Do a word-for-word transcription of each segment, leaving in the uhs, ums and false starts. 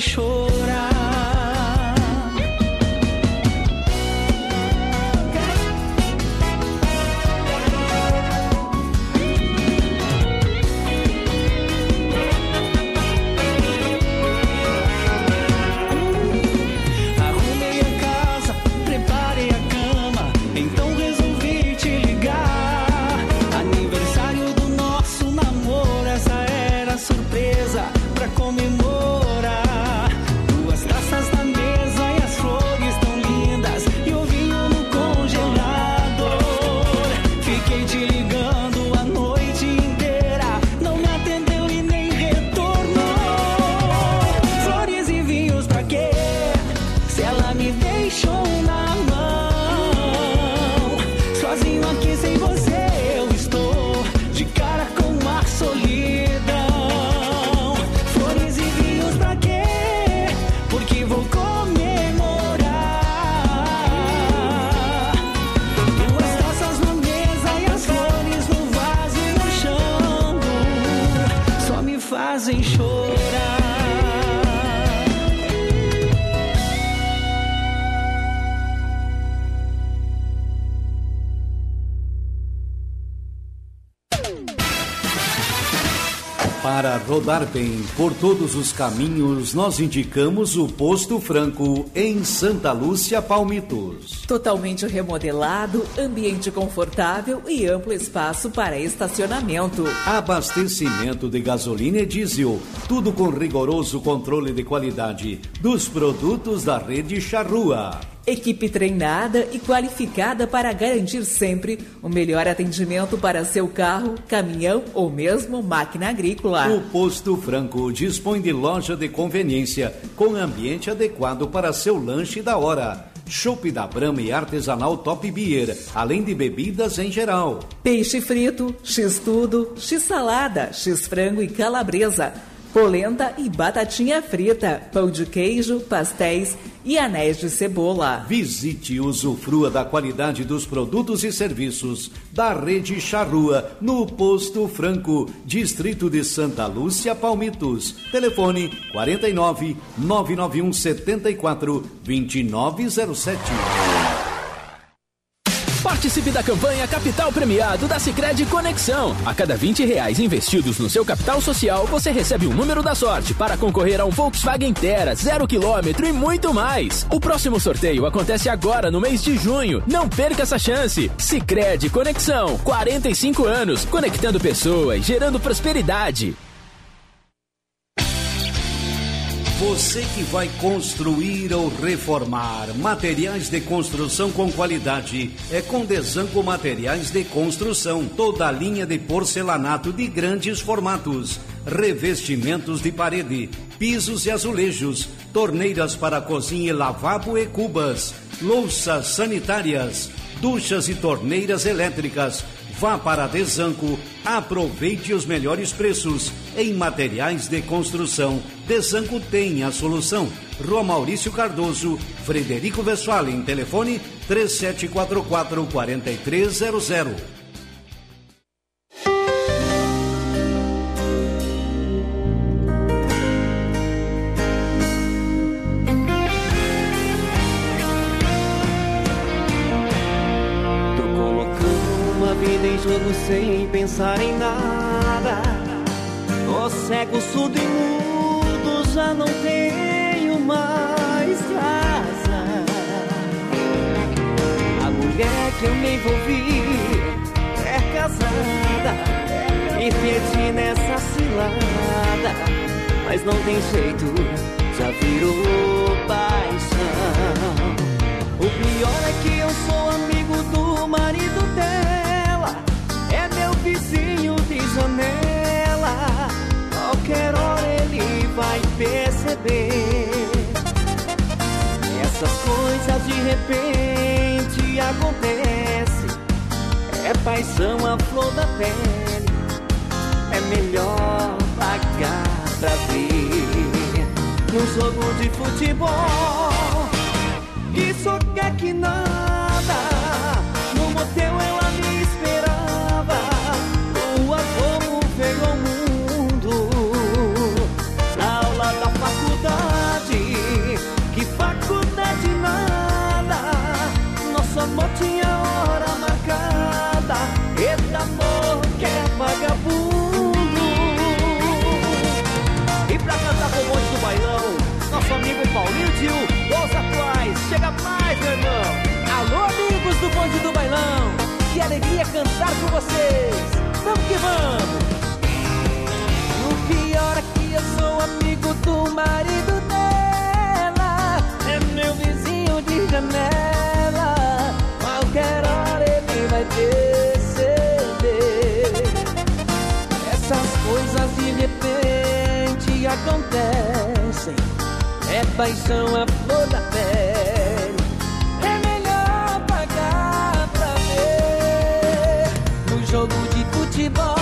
chorar. Para rodar bem por todos os caminhos, nós indicamos o Posto Franco, em Santa Lúcia, Palmitos. Totalmente remodelado, ambiente confortável e amplo espaço para estacionamento. Abastecimento de gasolina e diesel, tudo com rigoroso controle de qualidade dos produtos da rede Charrua. Equipe treinada e qualificada para garantir sempre o melhor atendimento para seu carro, caminhão ou mesmo máquina agrícola. O Posto Franco dispõe de loja de conveniência com ambiente adequado para seu lanche da hora. Chopp da Brahma e artesanal Top Beer, além de bebidas em geral. Peixe frito, x-tudo, x-salada, x-frango e calabresa. Polenta e batatinha frita, pão de queijo, pastéis e anéis de cebola. Visite e usufrua da qualidade dos produtos e serviços da rede Charrua, no Posto Franco, distrito de Santa Lúcia, Palmitos. Telefone quarenta e nove, nove nove um sete quatro, dois nove zero sete. Participe da campanha Capital Premiado da Sicredi Conexão. A cada vinte reais investidos no seu capital social, você recebe um número da sorte para concorrer a um Volkswagen Tera, zero quilômetro e muito mais. O próximo sorteio acontece agora no mês de junho. Não perca essa chance. Sicredi Conexão, quarenta e cinco anos, conectando pessoas, gerando prosperidade. Você que vai construir ou reformar, materiais de construção com qualidade, é com Desanco Materiais de Construção. Toda a linha de porcelanato de grandes formatos, revestimentos de parede, pisos e azulejos, torneiras para cozinha e lavabo e cubas, louças sanitárias, duchas e torneiras elétricas. Vá para Desanco, aproveite os melhores preços em materiais de construção. Desanco tem a solução. Rua Maurício Cardoso, Frederico Westphalen, telefone três sete quatro quatro, quatro três zero zero. Em jogo sem pensar em nada, tô cego, surdo e mudo, já não tenho mais casa. A mulher que eu me envolvi é casada e perdi nessa cilada, mas não tem jeito, já virou paixão. O pior é que eu sou amigo do marido dela, é meu vizinho de janela, qualquer hora ele vai perceber. Essas coisas de repente acontecem, é paixão à flor da pele, é melhor pagar pra ver. Num jogo de futebol, isso quer que nada, no motel ela me esperava, rua como veio ao mundo, na aula da faculdade mais, meu irmão. Alô, amigos do bonde do bailão. Que alegria cantar com vocês. Vamos que vamos. E o pior é que eu sou amigo do marido dela. É meu vizinho de janela. Qualquer hora ele vai perceber. Essas coisas de repente acontecem. É paixão a flor da pele. É melhor pagar pra ver no jogo de futebol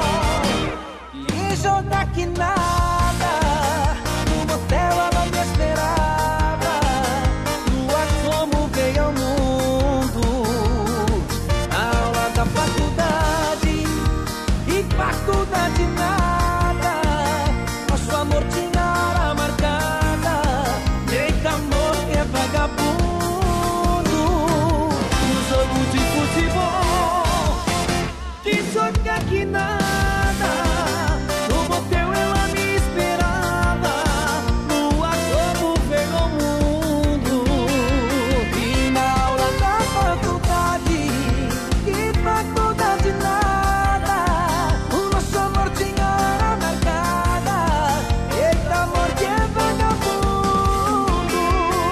e jogar que nada. No motel ela me esperava. Lua como veio ao mundo. A aula da faculdade e faculdade nada. Nosso amor tinha hora marcada. Eita amor que é vagabundo. No jogo de futebol de jogar que nada. No motel ela me esperava. Lua como veio ao mundo. E na aula da faculdade e faculdade nada. O nosso amor tinha hora marcada. Eita amor que é vagabundo.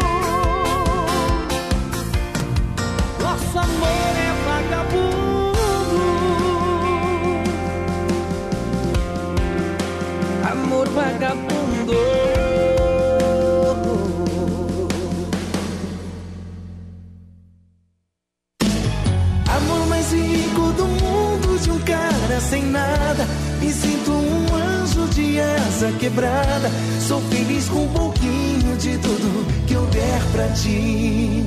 Nosso amor é vagabundo. Amor vagabundo. Amor mais rico do mundo de um cara sem nada. Me sinto um anjo de asa quebrada. Sou feliz com um pouquinho de tudo que eu der pra ti.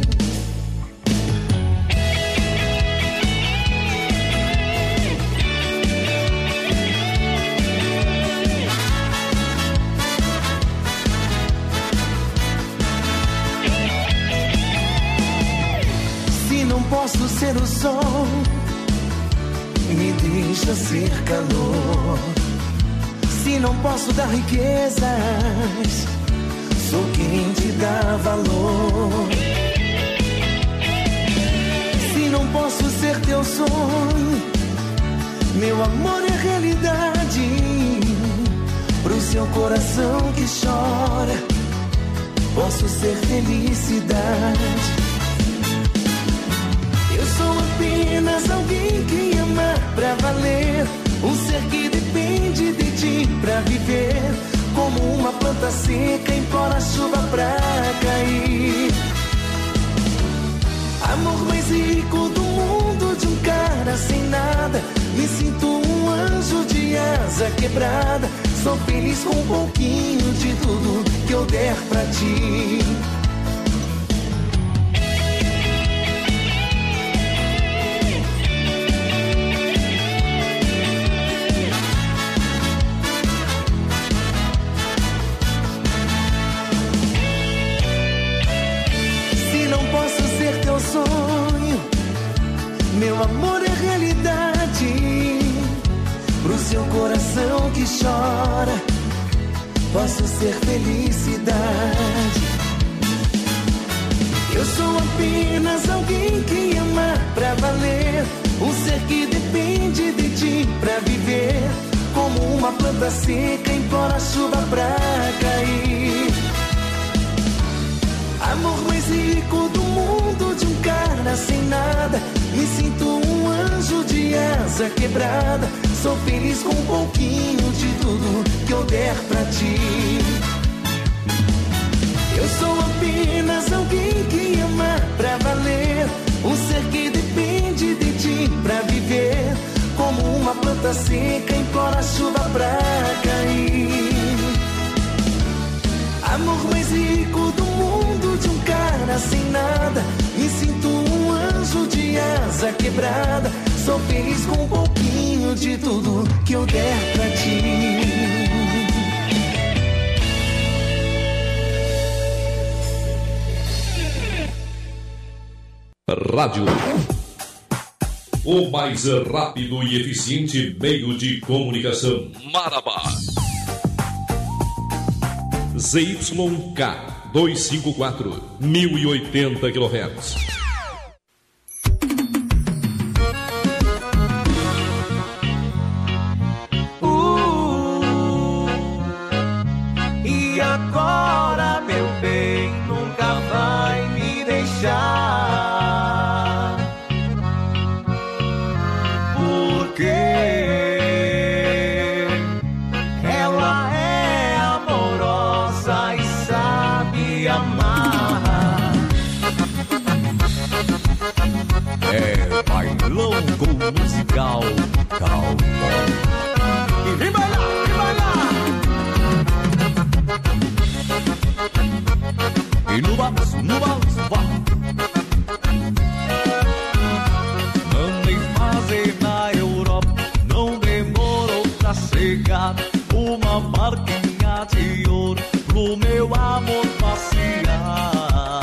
Se não posso ser o sol, me deixa ser calor. Se não posso dar riquezas, sou quem te dá valor. Se não posso ser teu sonho, meu amor é realidade. Pro seu coração que chora, posso ser felicidade. Eu sou apenas alguém que ama pra valer. Um ser que depende de ti pra viver. Como uma planta seca implora a chuva pra cair. Amor mais rico do mundo de um cara sem nada. Me sinto um anjo de asa quebrada. Sou feliz com um pouquinho de tudo que eu der pra ti. Sonho, meu amor é realidade. Pro seu coração que chora, posso ser felicidade. Eu sou apenas alguém que ama pra valer. Um ser que depende de ti pra viver. Como uma planta seca implora a chuva pra cair. Amor mais rico do mundo de um cara sem nada. Me sinto um anjo de asa quebrada. Sou feliz com um pouquinho de tudo que eu der pra ti. Eu sou apenas alguém que ama pra valer. Um ser que depende de ti pra viver. Como uma planta seca implora a chuva pra cair. Amor mais rico do mundo de um cara sem nada. Me sinto um anjo de asa quebrada. Sou feliz com um pouquinho de tudo que eu der pra ti. Rádio. O mais rápido e eficiente meio de comunicação. Marabá. Z Y K dois cinco quatro, mil e oitenta quilohertz. Uh, e agora, meu bem, nunca vai me deixar. Porque ela é amorosa e sabe amar. É bailão com musical Cowboy. E vem bailar, vem bailar. E no balanço, no balanço, vá. Andei fazer na Europa, não demorou pra chegar uma barquinha de ouro pro meu amor passear.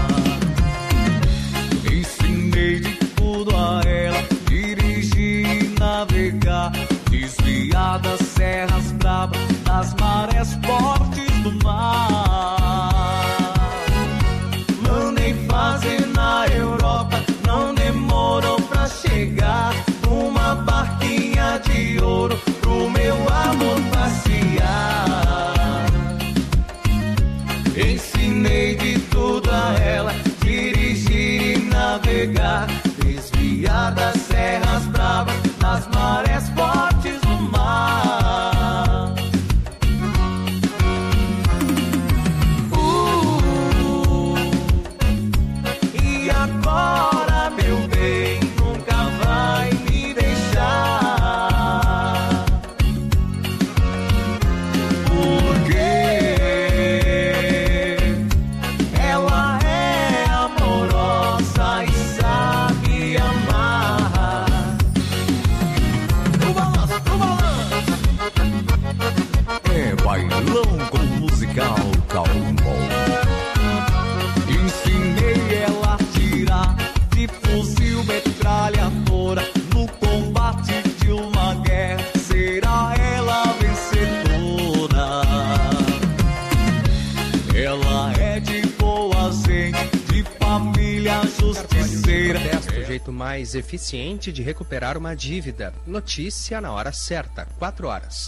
Ensinei de tudo a ela, dirigir e navegar, desviar das serras bravas, das marés fortes do mar. Mandei fazer na Europa, não demorou pra chegar uma barquinha de ouro pro meu amor passear. Ensinei de tudo a ela, dirigir e navegar, desviar das serras bravas, das marés fortes do mar. Uh, e agora, meu bem, nunca vai me deixar. Porque ela é amorosa e sabe amar. No balanço, no balanço. É bailão com musical Cowboy. Ensinei ela a tirar de fuzil metralhadora no combate de uma guerra. Será ela a vencedora? Ela é de boa gente, de família justiceira. Protesto, o jeito mais eficiente de recuperar uma dívida. Notícia na hora certa, quatro horas.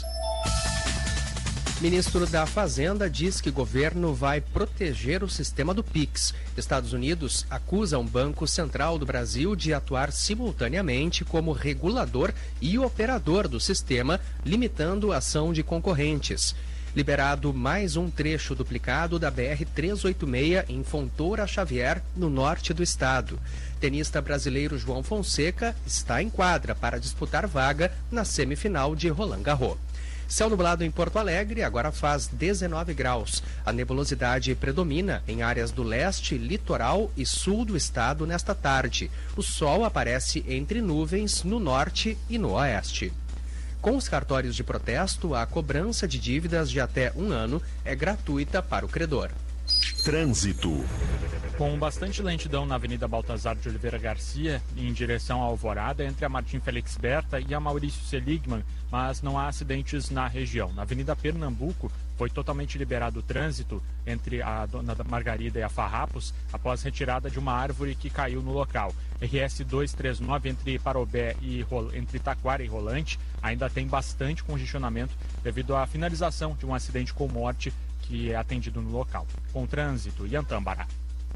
Ministro da Fazenda diz que governo vai proteger o sistema do Pix. Estados Unidos acusa um Banco Central do Brasil de atuar simultaneamente como regulador e operador do sistema, limitando a ação de concorrentes. Liberado mais um trecho duplicado da B R trezentos e oitenta e seis em Fontoura Xavier, no norte do estado. Tenista brasileiro João Fonseca está em quadra para disputar vaga na semifinal de Roland Garros. Céu nublado em Porto Alegre, agora faz dezenove graus. A nebulosidade predomina em áreas do leste, litoral e sul do estado nesta tarde. O sol aparece entre nuvens no norte e no oeste. Com os cartórios de protesto, a cobrança de dívidas de até um ano é gratuita para o credor. Trânsito. Com bastante lentidão na Avenida Baltazar de Oliveira Garcia, em direção à Alvorada, entre a Martim Felix Berta e a Maurício Seligman, mas não há acidentes na região. Na Avenida Pernambuco, foi totalmente liberado o trânsito entre a Dona Margarida e a Farrapos, após retirada de uma árvore que caiu no local. R S duzentos e trinta e nove entre Parobé e entre Taquara e Rolante, ainda tem bastante congestionamento devido à finalização de um acidente com morte que é atendido no local. Com trânsito, Iantâmbara.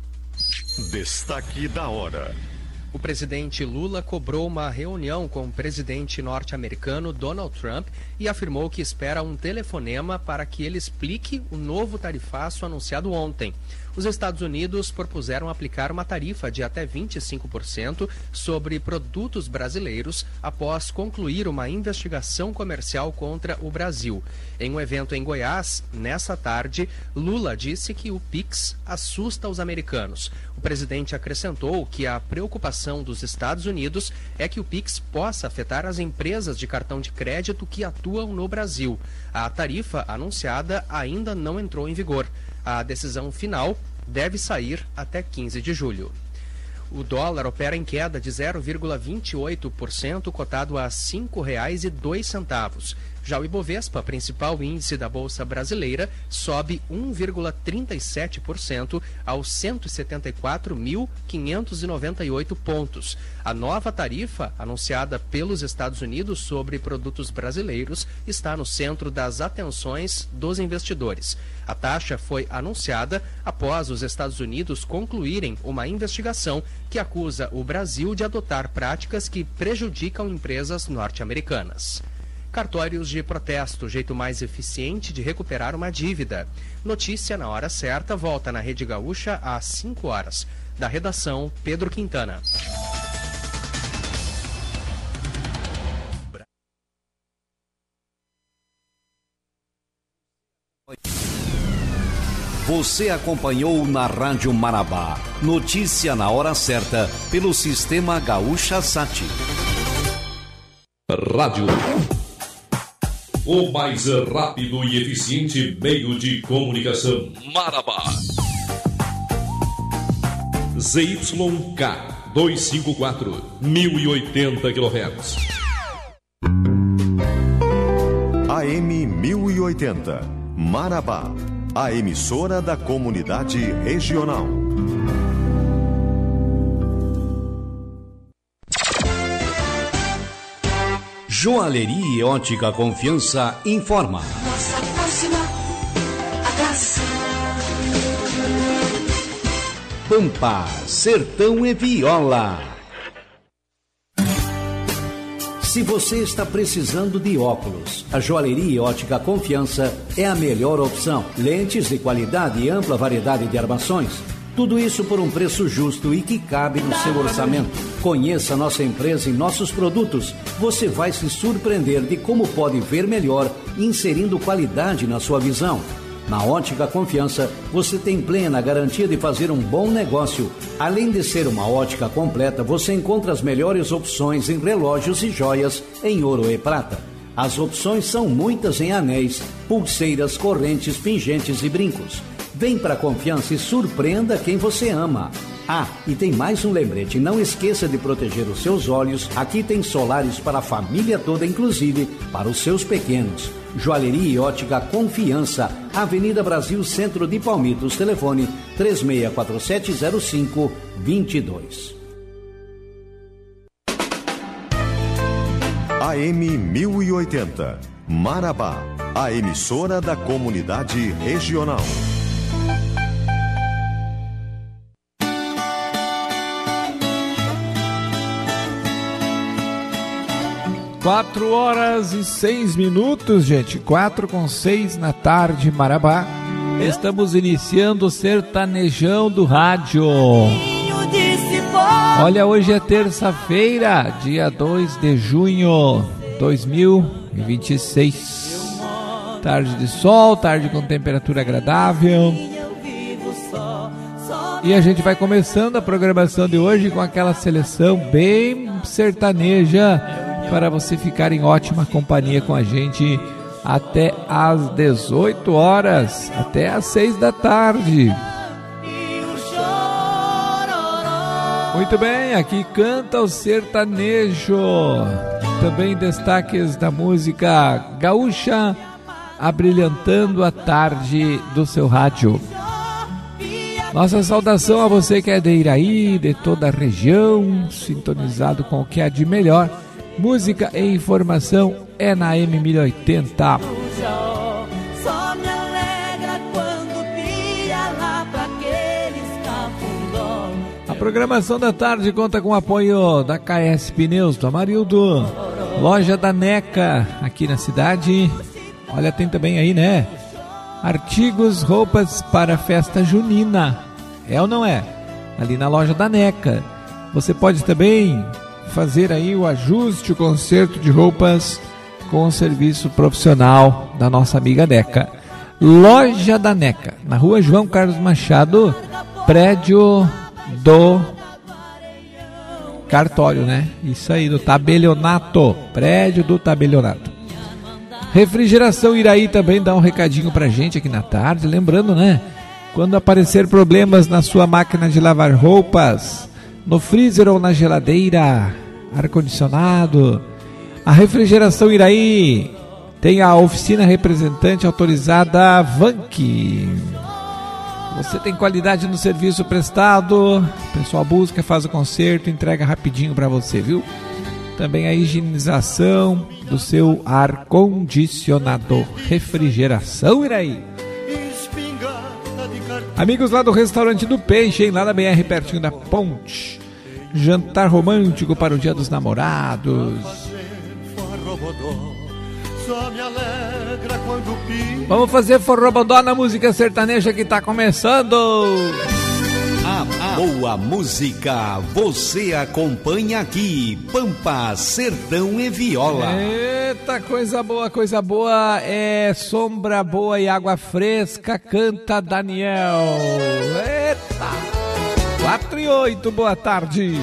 Destaque da hora. O presidente Lula cobrou uma reunião com o presidente norte-americano Donald Trump e afirmou que espera um telefonema para que ele explique o novo tarifaço anunciado ontem. Os Estados Unidos propuseram aplicar uma tarifa de até vinte e cinco por cento sobre produtos brasileiros após concluir uma investigação comercial contra o Brasil. Em um evento em Goiás, nessa tarde, Lula disse que o Pix assusta os americanos. O presidente acrescentou que a preocupação dos Estados Unidos é que o Pix possa afetar as empresas de cartão de crédito que atuam no Brasil. A tarifa anunciada ainda não entrou em vigor. A decisão final deve sair até quinze de julho. O dólar opera em queda de zero vírgula vinte e oito por cento, cotado a cinco reais e dois centavos. Já o Ibovespa, principal índice da Bolsa Brasileira, sobe um vírgula trinta e sete por cento aos cento e setenta e quatro mil quinhentos e noventa e oito pontos. A nova tarifa, anunciada pelos Estados Unidos sobre produtos brasileiros, está no centro das atenções dos investidores. A taxa foi anunciada após os Estados Unidos concluírem uma investigação que acusa o Brasil de adotar práticas que prejudicam empresas norte-americanas. Cartórios de protesto, jeito mais eficiente de recuperar uma dívida. Notícia na hora certa, volta na Rede Gaúcha às cinco horas. Da redação, Pedro Quintana. Você acompanhou na Rádio Marabá. Notícia na hora certa, pelo Sistema Gaúcha Sat. Rádio. O mais rápido e eficiente meio de comunicação. Marabá. Z Y K duzentos e cinquenta e quatro, mil e oitenta quilohertz. A M mil e oitenta, Marabá. A emissora da comunidade regional. Joalheria e Ótica Confiança informa. Nossa próxima atração. Pampa, Sertão e Viola. Se você está precisando de óculos, a Joalheria e Ótica Confiança é a melhor opção. Lentes de qualidade e ampla variedade de armações. Tudo isso por um preço justo e que cabe no seu orçamento. Conheça nossa empresa e nossos produtos. Você vai se surpreender de como pode ver melhor, inserindo qualidade na sua visão. Na Ótica Confiança, você tem plena garantia de fazer um bom negócio. Além de ser uma ótica completa, você encontra as melhores opções em relógios e joias em ouro e prata. As opções são muitas em anéis, pulseiras, correntes, pingentes e brincos. Vem para a Confiança e surpreenda quem você ama. Ah, e tem mais um lembrete, não esqueça de proteger os seus olhos. Aqui tem solares para a família toda, inclusive para os seus pequenos. Joalheria e Ótica Confiança, Avenida Brasil, Centro de Palmitos, telefone três seis quatro sete zero cinco dois dois. A M mil e oitenta, Marabá, a emissora da comunidade regional. Quatro horas e seis minutos, gente. Quatro com seis na tarde, Marabá. Estamos iniciando o sertanejão do rádio. Olha, hoje é terça-feira, dia dois de junho de dois mil e vinte e seis. Tarde de sol, tarde com temperatura agradável. E a gente vai começando a programação de hoje com aquela seleção bem sertaneja, para você ficar em ótima companhia com a gente até às dezoito horas, até às seis da tarde. Muito bem, aqui canta o sertanejo. Também destaques da música gaúcha, abrilhantando a tarde do seu rádio. Nossa saudação a você que é de Iraí, de toda a região, sintonizado com o que há de melhor. Música e informação é na M mil e oitenta. A programação da tarde conta com o apoio da K S Pneus do Amarildo, Loja da Neca aqui na cidade. Olha, tem também aí, né? Artigos, roupas para festa junina. É ou não é? Ali na Loja da Neca. Você pode também fazer aí o ajuste, o conserto de roupas com o serviço profissional da nossa amiga Neca. Loja da Neca, na rua João Carlos Machado, prédio do cartório, né? Isso aí, do tabelionato, prédio do tabelionato. Refrigeração Iraí também dá um recadinho pra gente aqui na tarde, lembrando, né? Quando aparecer problemas na sua máquina de lavar roupas, no freezer ou na geladeira, ar-condicionado. A Refrigeração Iraí tem a oficina representante autorizada Vank. Você tem qualidade no serviço prestado, o pessoal busca, faz o conserto, entrega rapidinho para você, viu? Também a higienização do seu ar-condicionador. Refrigeração Iraí. Amigos lá do Restaurante do Peixe, hein? Lá na B R, pertinho da ponte. Jantar romântico para o Dia dos Namorados. Vamos fazer forrobodó na música sertaneja que tá começando. A boa música você acompanha aqui. Pampa, Sertão e Viola. Eita, coisa boa, coisa boa. É sombra boa e água fresca, canta Daniel. Eita, quatro e oito, boa tarde.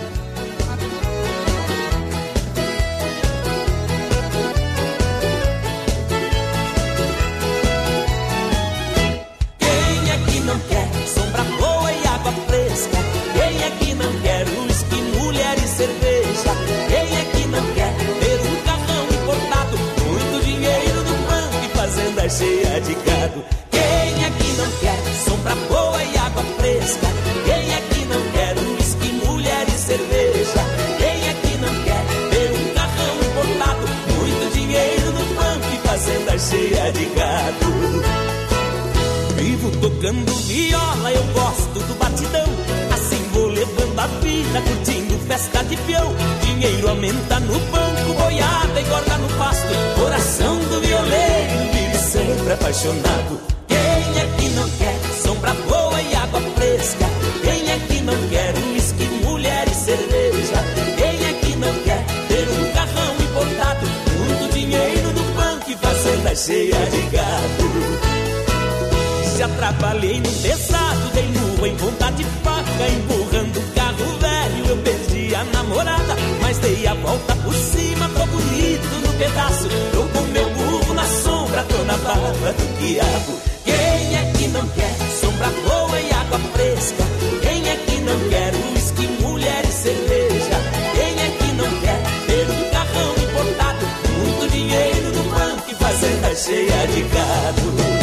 Quem é que não quer sombra boa e água fresca? Quem é que não quer uísque, mulher e cerveja? Quem é que não quer ter um carrão importado, muito dinheiro no banco e fazenda cheia de gado? Quem é que não quer sombra boa e água fresca? Quem é que não quer uísque, mulher e cerveja? Quem é que não quer ter um carrão importado, muito dinheiro no banco e fazenda cheia de gado? Vivo tocando viola, eu gosto do batidão. Assim vou levando a vida, curtindo festa de peão. Dinheiro aumenta no banco, boiada engorda no pasto. Coração do violeiro vive sempre apaixonado. Quem é que não quer sombra boa e água fresca? Quem é que não quer uísque, mulher e cerveja? Quem é que não quer ter um carrão importado, muito dinheiro no banco e fazenda cheia de gado? Já trabalhei no pesado, dei lua em ponta de faca, empurrando o carro velho, eu perdi a namorada, mas dei a volta por cima, tô bonito no pedaço, tô com meu burro na sombra, tô na barba do quiabo. Quem é que não quer sombra boa e água fresca? Quem é que não quer uísque, mulher e cerveja? Quem é que não quer ter um carrão importado, muito dinheiro no banco e fazenda cheia de gado?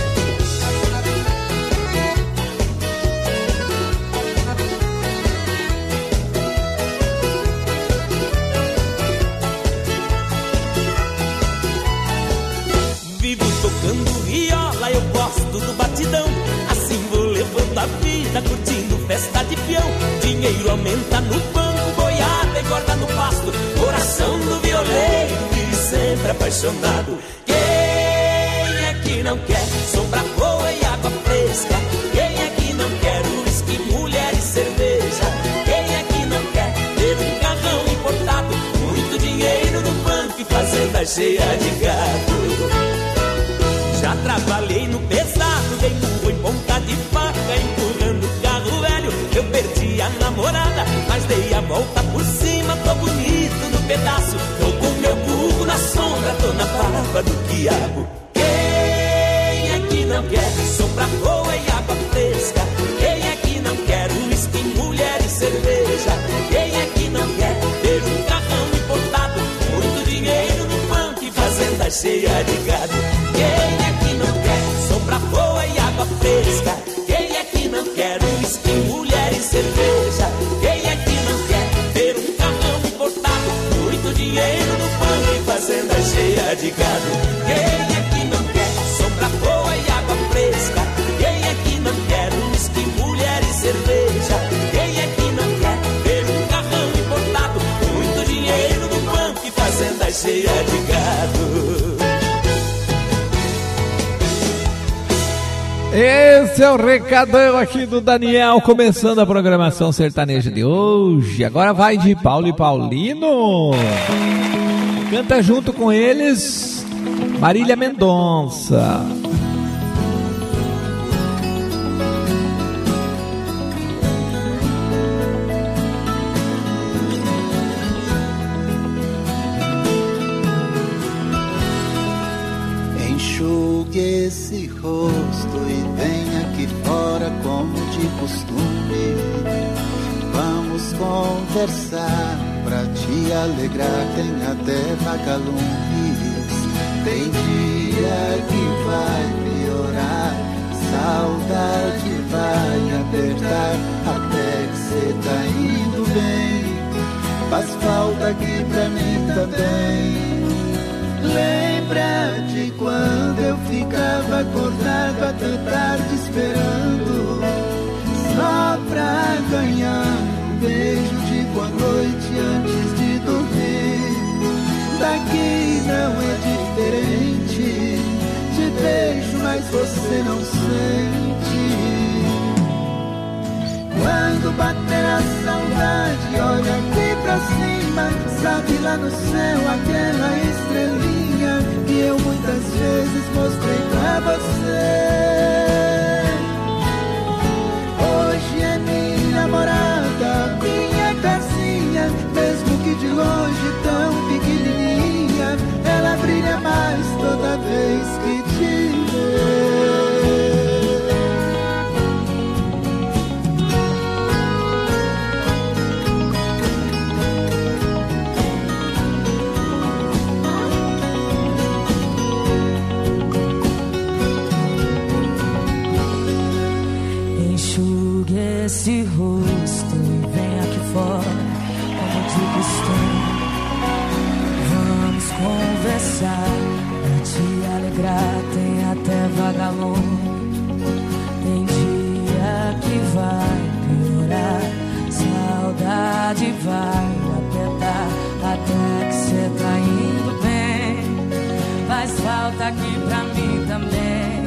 Tocando viola, eu gosto do batidão. Assim vou levando a vida, curtindo festa de peão. Dinheiro aumenta no banco, boiada engorda no pasto. Coração do violeiro vive sempre apaixonado. Quem é que não quer sombra boa e água fresca? Quem é que não quer uísque, mulher e cerveja? Quem é que não quer ter um carrão importado, muito dinheiro no banco e fazenda cheia de gado? Já trabalhei no pesado, dei burro em ponta de faca, empurrando o carro velho, eu perdi a namorada, mas dei a volta por cima, tô bonito no pedaço, tô com meu burro na sombra, tô na barba do quiabo. Quem é que não quer sombra boa e água fresca? Quem é que não quer uísque, mulher e cerveja? Quem é que não quer ter um carrão importado, muito dinheiro no banco e fazenda cheia de gado? Quem é que não quer sombra boa e água fresca? Quem é que não quer uísque, mulher e cerveja? Quem é que não quer ter um carrão importado, muito dinheiro no banco e fazenda cheia de gado? Quem é que não quer sombra boa e água fresca? Quem é que não quer uísque, mulher e cerveja? Quem é que não quer ter um carrão importado, muito dinheiro no banco e fazenda cheia de gado? Esse é o recadão aqui do Daniel, começando a programação sertaneja de hoje. Agora vai de Paulo e Paulino. Canta junto com eles Marília Mendonça. Enxugue esse rosto e venha aqui fora como de costume. Vamos Vamos conversar pra te alegrar, tem até vagalumes. Tem dia que vai piorar, saudade vai apertar, até que cê tá indo bem. Faz falta aqui pra mim também. Lembra de quando eu ficava acordado até tarde esperando, só pra ganhar um beijo de boa noite antes de dormir. Daqui não é diferente, te beijo mas você não sente. Quando bater a saudade, olha aqui pra cima, sabe lá no céu aquela estrelinha que eu muitas vezes mostrei pra você. Hoje é minha namorada, minha casinha, mesmo que de longe tão pequenininha, ela brilha mais toda vez que te vê. Esse rosto e vem aqui fora, como de costume. Vamos conversar, pra te alegrar, tem até vagalume. Tem dia que vai piorar, saudade vai apertar, até que cê tá indo bem. Faz falta aqui pra mim também.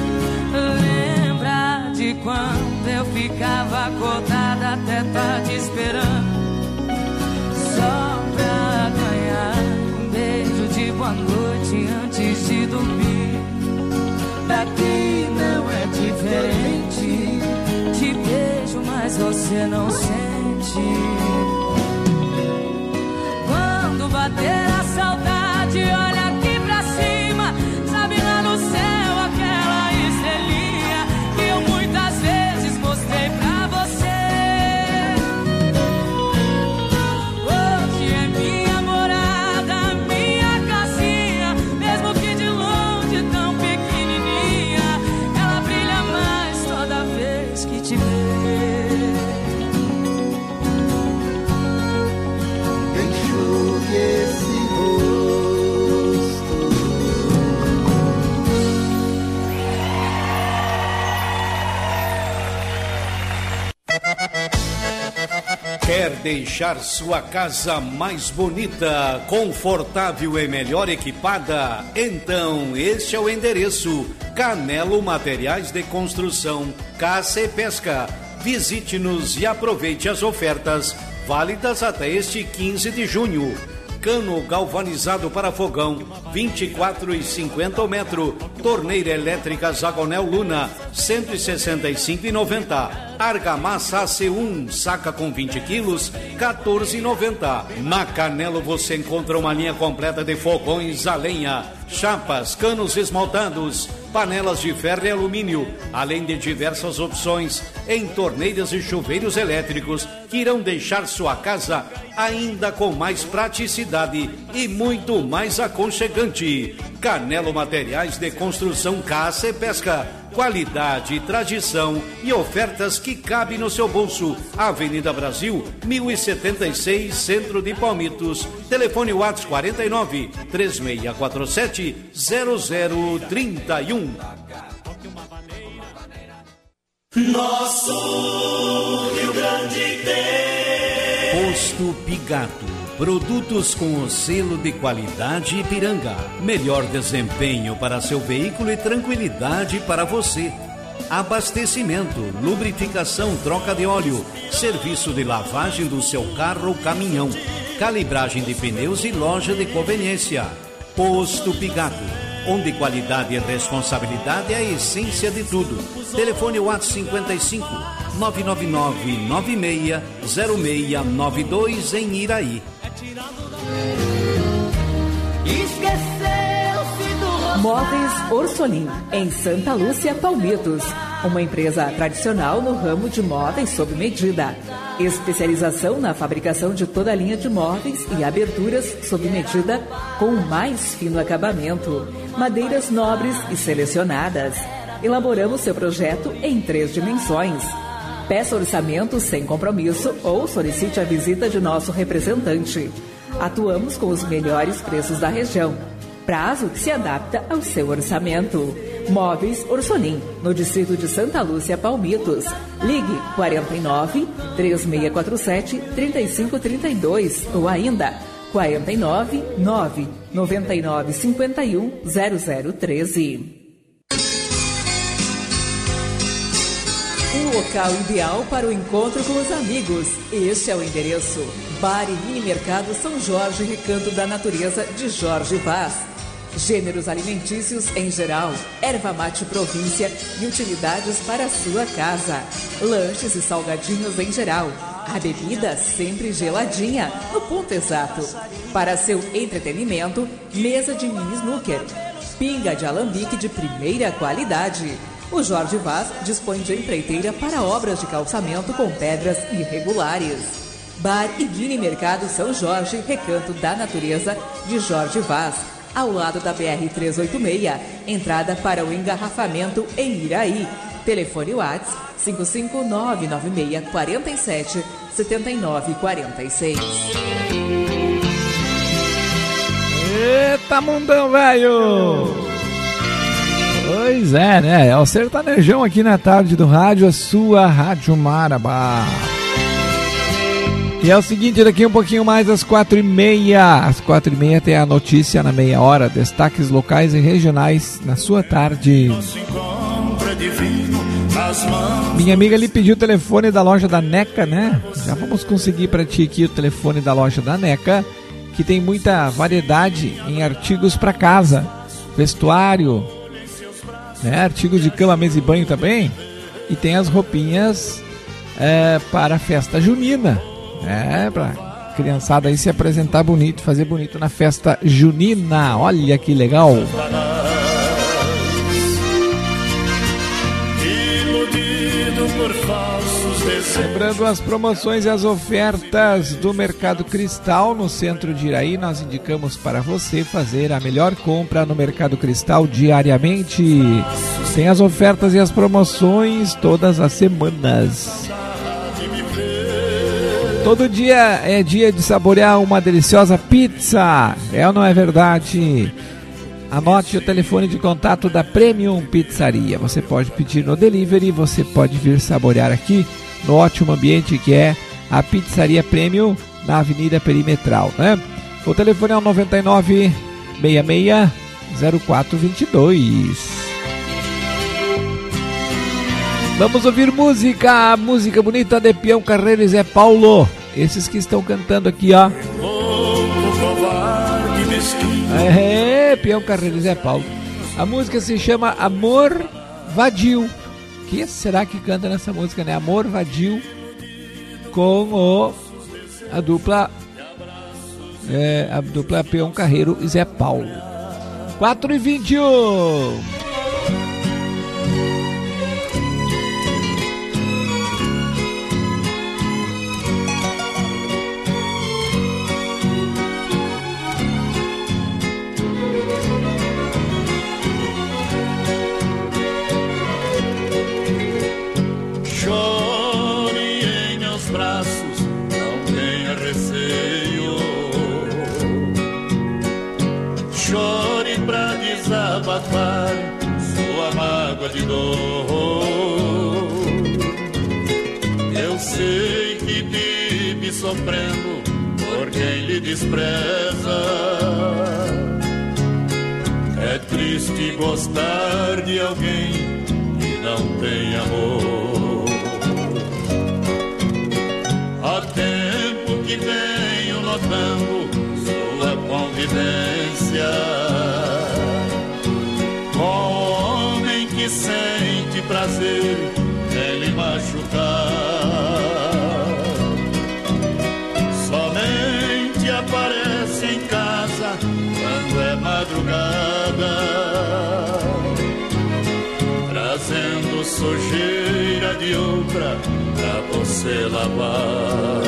Lembra de quando eu ficava acordada até tarde esperando, só pra ganhar um beijo de boa noite antes de dormir. Daqui não é diferente, te beijo mas você não sente. Quando bater a saudade, olha aqui pra cima, sabe lá no céu aquela estrelinha que eu muitas vezes mostrei pra você. Hoje é minha morada, minha casinha, mesmo que de longe tão pequenininha, ela brilha mais toda vez que te vê. Enxugue esse Quer deixar sua casa mais bonita, confortável e melhor equipada? Então este é o endereço: Canelo Materiais de Construção, Caça e Pesca. Visite-nos e aproveite as ofertas válidas até este quinze de junho. Cano galvanizado para fogão, vinte e quatro e cinquenta o metro. Torneira elétrica Zagonel Luna, cento e sessenta e cinco e noventa. Argamassa A C um, saca com vinte quilos, quatorze e noventa. Na Canelo você encontra uma linha completa de fogões a lenha, chapas, canos esmaltados, panelas de ferro e alumínio, além de diversas opções em torneiras e chuveiros elétricos que irão deixar sua casa ainda com mais praticidade e muito mais aconchegante. Canelo Materiais de Construção, Caça e Pesca. Qualidade, tradição e ofertas que cabem no seu bolso. Avenida Brasil, mil e setenta e seis, Centro de Palmitos. Telefone WhatsApp quarenta e nove, três seis quatro sete, zero zero três um. Nosso Rio Grande tem Posto Pigato. Produtos com o selo de qualidade Ipiranga. Melhor desempenho para seu veículo e tranquilidade para você. Abastecimento, lubrificação, troca de óleo, serviço de lavagem do seu carro ou caminhão, calibragem de pneus e loja de conveniência. Posto Pigato, onde qualidade e responsabilidade é a essência de tudo. Telefone WhatsApp cinquenta e cinco, nove nove nove, nove seis zero seis nove dois em Iraí. Móveis Orsolim, em Santa Lúcia, Palmitos. uma empresa tradicional no ramo de móveis sob medida. Especialização na fabricação de toda a linha de móveis e aberturas sob medida com o mais fino acabamento, madeiras nobres e selecionadas. Elaboramos seu projeto em três dimensões. Peça orçamento sem compromisso ou solicite a visita de nosso representante. Atuamos com os melhores preços da região. Prazo que se adapta ao seu orçamento. Móveis Orsolim, no distrito de Santa Lúcia, Palmitos. Ligue quarenta e nove, três seis quatro sete, três cinco três dois ou ainda quarenta e nove, nove nove nove cinco um, zero zero um três. Um local ideal para o encontro com os amigos. Este é o endereço. Bar e Mini Mercado São Jorge, Recanto da Natureza, de Jorge Vaz. Gêneros alimentícios em geral, erva mate província e utilidades para a sua casa. Lanches e salgadinhos em geral. A bebida sempre geladinha, no ponto exato. Para seu entretenimento, mesa de mini snooker. Pinga de alambique de primeira qualidade. O Jorge Vaz dispõe de empreiteira para obras de calçamento com pedras irregulares. Bar e Mini Mercado São Jorge, Recanto da Natureza, de Jorge Vaz, ao lado da B R trezentos e oitenta e seis, entrada para o engarrafamento em Iraí. Telefone WhatsApp cinco cinco nove nove seis quatro sete sete nove quatro seis. Eita, mundão, velho! Pois é, né? É o sertanejão aqui na tarde do rádio, a sua Rádio Marabá. E é o seguinte, daqui um pouquinho mais às quatro e meia. Às quatro e meia tem a notícia na meia hora. Destaques locais e regionais na sua tarde. Minha amiga ali pediu o telefone da loja da NECA, né? Já vamos conseguir para ti aqui o telefone da loja da NECA, que tem muita variedade em artigos para casa. Vestuário, né? Artigos de cama, mesa e banho também. E tem as roupinhas é, para a festa junina. É, pra criançada aí se apresentar bonito, fazer bonito na festa junina. Olha que legal. Lembrando as promoções e as ofertas do Mercado Cristal no centro de Iraí, nós indicamos para você fazer a melhor compra no Mercado Cristal diariamente. Tem as ofertas e as promoções todas as semanas. Todo dia é dia de saborear uma deliciosa pizza, é ou não é verdade? Anote o telefone de contato da Premium Pizzaria. Você pode pedir no delivery, você pode vir saborear aqui no ótimo ambiente que é a Pizzaria Premium na Avenida Perimetral, né? O telefone é o nove nove seis seis zero quatro dois dois. Vamos ouvir música, música bonita de Peão Carreiro e Zé Paulo. Esses que estão cantando aqui, ó. É, Peão Carreiro e Zé Paulo. A música se chama Amor Vadio. Quem será que canta nessa música, né? Amor Vadio com o, a dupla é, a dupla Peão Carreiro e Zé Paulo. quatro e vinte e um. Sua mágoa de dor. Eu sei que vive sofrendo por quem lhe despreza. É triste gostar de alguém que não tem amor. Há tempo que venho notando sua convivência com homem que sente prazer em lhe machucar. Somente aparece em casa quando é madrugada, trazendo sujeira de outra pra você lavar.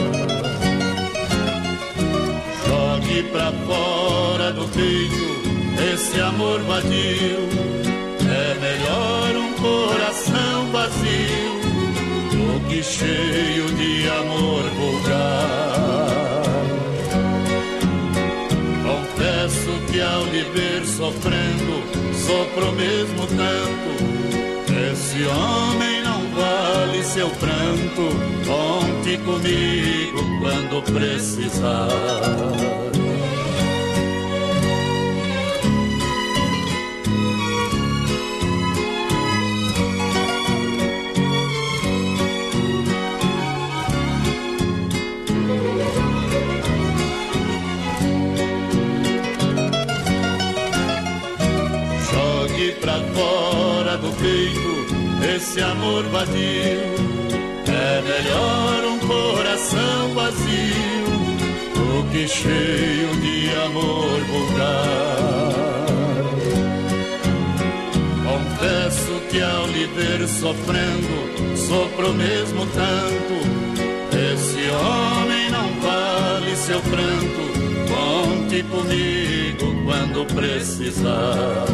Jogue pra fora do peito esse amor vadio. É melhor um coração vazio do que cheio de amor vulgar. Confesso que ao lhe ver sofrendo, sofro mesmo tanto. Esse homem não vale seu pranto. Conte comigo quando precisar. Pra fora do peito esse amor vadio. É melhor um coração vazio do que cheio de amor vulgar. Confesso que ao lhe ver sofrendo, sofro mesmo tanto. Esse homem não vale seu pranto. Conte comigo quando precisar.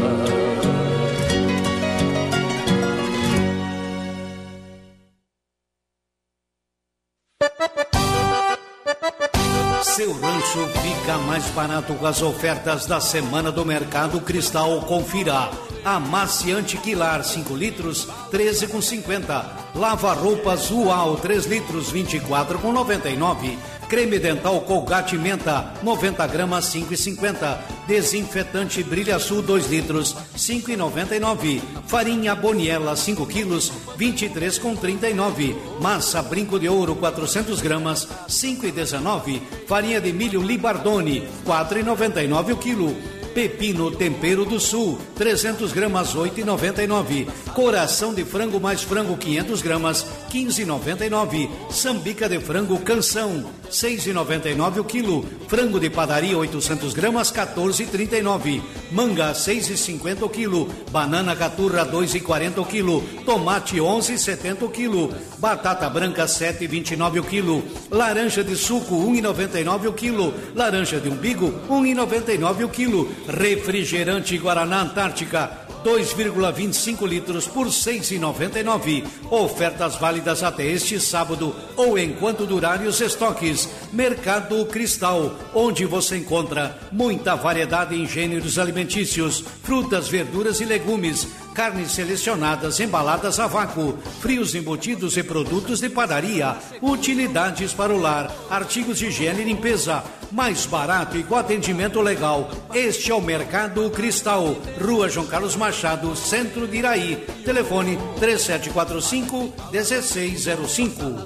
Seu rancho fica mais barato com as ofertas da Semana do Mercado Cristal. Confira. Amaciante Quilar cinco litros, treze reais e cinquenta centavos. Lava roupas Ual três litros, vinte e quatro reais e noventa e nove centavos. Creme dental Colgate Menta noventa gramas, cinco reais e cinquenta centavos. Desinfetante Brilha Sul dois litros, cinco reais e noventa e nove centavos. Farinha Boniela cinco quilos, vinte e três reais e trinta e nove centavos. Massa Brinco de Ouro quatrocentas gramas, cinco reais e dezenove centavos. Farinha de milho Libardone quatro reais e noventa e nove centavos o quilo. Pepino Tempero do Sul, trezentas gramas, oito reais e noventa e nove centavos. Coração de frango mais frango, quinhentas gramas, quinze reais e noventa e nove centavos. Sambica de frango Canção, seis reais e noventa e nove centavos o quilo. Frango de padaria, oitocentas gramas, quatorze reais e trinta e nove centavos. Manga, seis reais e cinquenta centavos o quilo. Banana Caturra, dois reais e quarenta centavos o quilo. Tomate, onze reais e setenta centavos o quilo. Batata branca, sete reais e vinte e nove centavos o quilo. Laranja de suco, um real e noventa e nove centavos o quilo. Laranja de umbigo, um real e noventa e nove centavos o quilo. Refrigerante Guaraná Antártica, dois vírgula vinte e cinco litros por seis reais e noventa e nove centavos. Ofertas válidas até este sábado ou enquanto durarem os estoques. Mercado Cristal, onde você encontra muita variedade em gêneros alimentícios, frutas, verduras e legumes, carnes selecionadas, embaladas a vácuo, frios embutidos e produtos de padaria, utilidades para o lar, artigos de higiene e limpeza, mais barato e com atendimento legal. Este é o Mercado Cristal, Rua João Carlos Machado, Centro de Iraí. Telefone três sete quatro cinco, um seis zero cinco.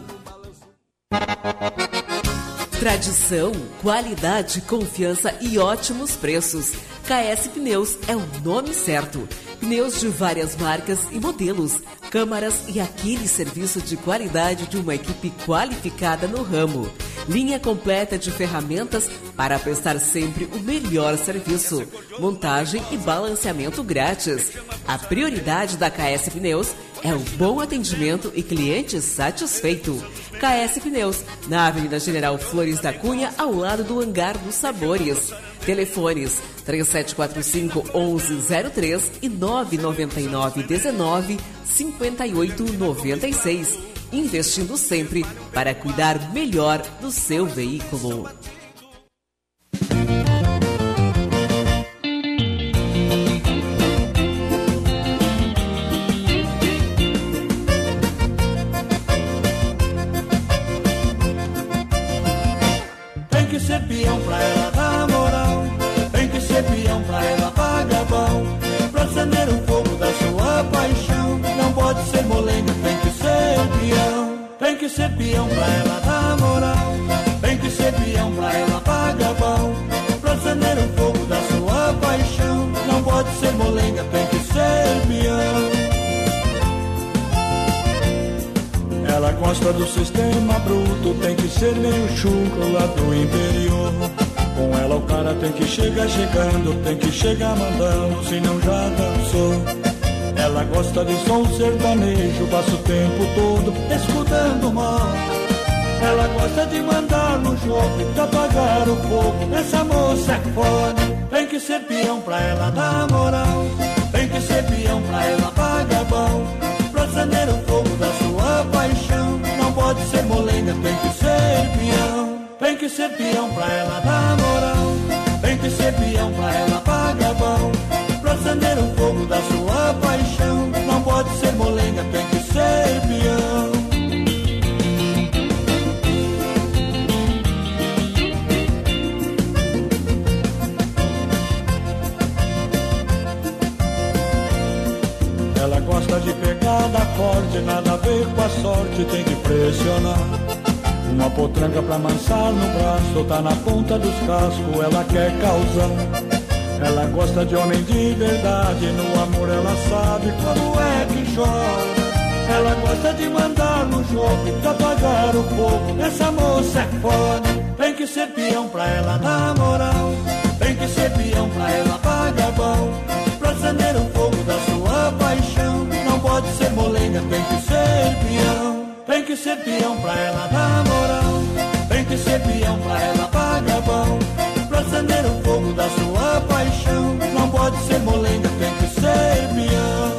Tradição, qualidade, confiança e ótimos preços. K S Pneus é o nome certo. Pneus de várias marcas e modelos, câmaras e aquele serviço de qualidade de uma equipe qualificada no ramo. Linha completa de ferramentas para prestar sempre o melhor serviço. Montagem e balanceamento grátis. A prioridade da K S Pneus é o bom atendimento e cliente satisfeito. K S Pneus, na Avenida General Flores da Cunha, ao lado do Hangar dos Sabores. Telefones três sete quatro cinco, um um zero três e nove nove nove, um nove, cinco oito nove seis. Investindo sempre para cuidar melhor do seu veículo. Tem que ser peão pra ela dar moral, tem que ser peão pra ela pagar pão, pra acender o fogo da sua paixão. Não pode ser molenga, tem que ser peão. Tem que ser peão pra ela dar moral, tem que ser peão pra ela pagar pão, pra acender o fogo da sua paixão. Não pode ser molenga, tem que ser peão. Ela gosta do sistema bruto, tem que ser meio chucro lá do interior. Com ela o cara tem que chegar chegando, tem que chegar mandando, se não já dançou. Ela Ela gosta de som sertanejo, passa o tempo todo escutando moda. Ela gosta de mandar no jogo pra apagar o fogo. Essa moça é foda. Tem que ser peão pra ela dar moral. Tem que ser peão pra ela pagar bom. Pra acender o fogo da sua paixão. Não pode ser molenga, tem que ser peão. Tem que ser peão pra ela dar moral. Tem que ser peão pra ela pagar bom. Pra acender o fogo da sua paixão. Não pode ser molenga, tem que ser peão. Ela gosta de pegada forte, nada a ver com a sorte, tem que pressionar. Uma potranca pra amansar no braço, tá na ponta dos cascos, ela quer causar. Ela gosta de homem de verdade, no amor ela sabe como é que chora. Ela gosta de mandar no jogo, pra apagar o fogo. Essa moça é foda. Tem que ser peão pra ela dar moral. Tem que ser peão pra ela pagar bom. Pra acender o fogo da sua paixão. Não pode ser molenga, tem que ser peão. Tem que ser peão pra ela dar moral. Tem que ser peão pra ela pagar bom. Pra acender o fogo da sua paixão. Não pode ser molenga, tem que ser peão.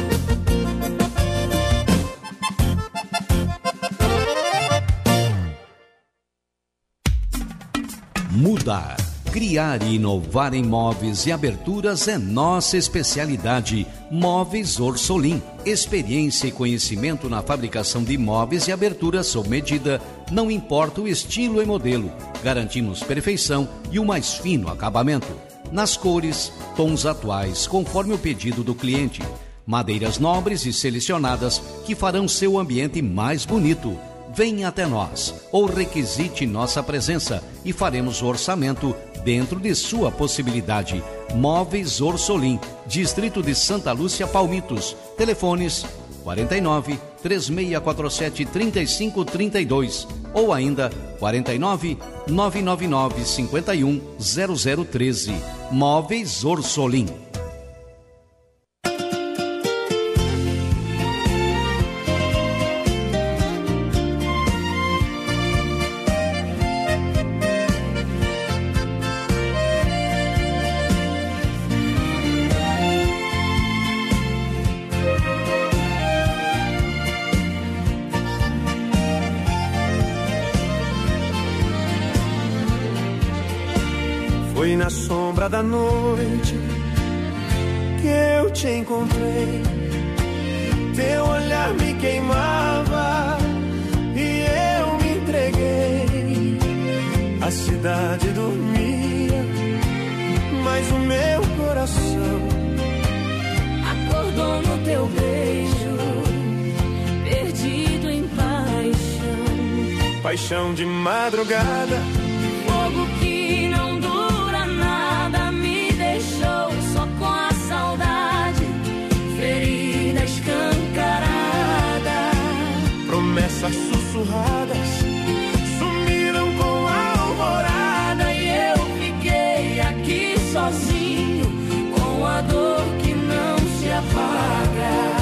Mudar, criar e inovar em móveis e aberturas é nossa especialidade. Móveis Orsolim. Experiência e conhecimento na fabricação de móveis e aberturas sob medida, não importa o estilo e modelo. Garantimos perfeição e o mais fino acabamento. Nas cores, tons atuais, conforme o pedido do cliente. Madeiras nobres e selecionadas que farão seu ambiente mais bonito. Venha até nós ou requisite nossa presença e faremos o orçamento dentro de sua possibilidade. Móveis Orsolim, Distrito de Santa Lúcia, Palmitos. Telefones quarenta e nove, três seis quatro sete, trinta e cinco trinta e dois ou ainda quarenta e nove, nove nove nove, cinquenta e um, zero zero treze. Móveis Orsolim. Foi na sombra da noite que eu te encontrei. Teu olhar me queimava e eu me entreguei. A cidade dormia, mas o meu coração acordou no teu beijo, perdido em paixão. Paixão de madrugada, fogo que não dura nada, me deixou só com a saudade, ferida escancarada. Promessas sussurradas sumiram com a alvorada e eu fiquei aqui sozinho com a dor que não se apaga.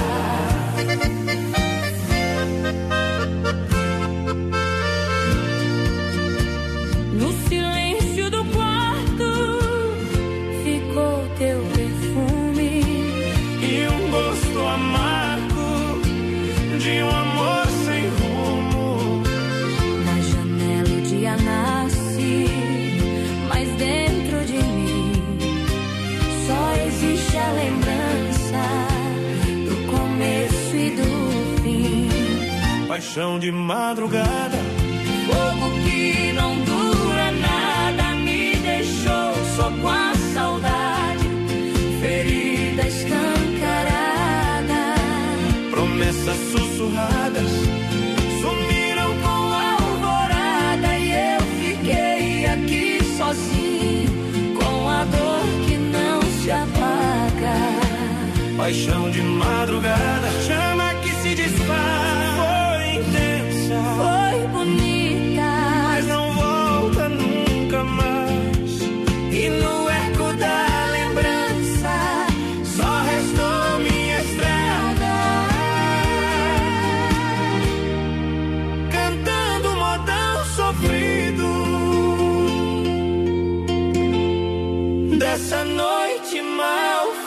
No silêncio do quarto ficou teu perfume e um gosto amargo de um amor sem rumo. Na janela o dia nasce, mas dentro de mim só existe a lembrança do começo e do fim. Paixão de madrugada, fogo que não dura nada, me deixou só com a saudade, ferida escancarada. Promessas sussurradas sumiram com a alvorada e eu fiquei aqui sozinho com a dor que não se apaga. Paixão de madrugada, chama que se desfaz. Foi intensa, foi bonita, mas não volta nunca mais. E no eco da lembrança só restou minha estrela.